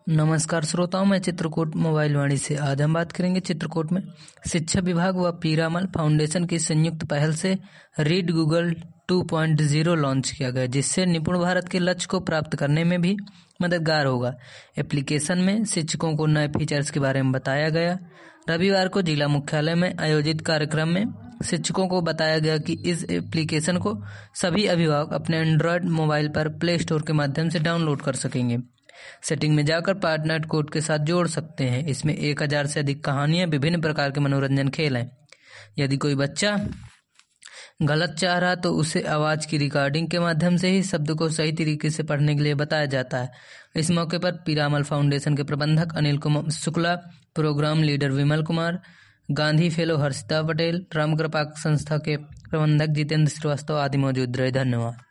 नमस्कार श्रोताओं, मैं चित्रकूट मोबाइल वाणी से। आज हम बात करेंगे चित्रकूट में शिक्षा विभाग व पीरामल फाउंडेशन की संयुक्त पहल से रीड गूगल 2.0 लॉन्च किया गया, जिससे निपुण भारत के लक्ष्य को प्राप्त करने में भी मददगार होगा। एप्लीकेशन में शिक्षकों को नए फीचर्स के बारे में बताया गया। रविवार को जिला मुख्यालय में आयोजित कार्यक्रम में शिक्षकों को बताया गया कि इस एप्लीकेशन को सभी अभिभावक अपने एंड्रॉयड मोबाइल पर प्ले स्टोर के माध्यम से डाउनलोड कर सकेंगे। सेटिंग में जाकर पार्टनर कोड के साथ जोड़ सकते हैं। इसमें 1000 से अधिक कहानियां, विभिन्न प्रकार के मनोरंजन खेल हैं। यदि कोई बच्चा गलत चाह रहा तो उसे आवाज की रिकॉर्डिंग के माध्यम से ही शब्द को सही तरीके से पढ़ने के लिए बताया जाता है। इस मौके पर पीरामल फाउंडेशन के प्रबंधक Anil Kumar Shukla, programme leader Vimal Kumar, Gandhi fellow Harshita Patel, Ramkripa संस्था के प्रबंधक जितेंद्र श्रीवास्तव आदि मौजूद रहे। धन्यवाद।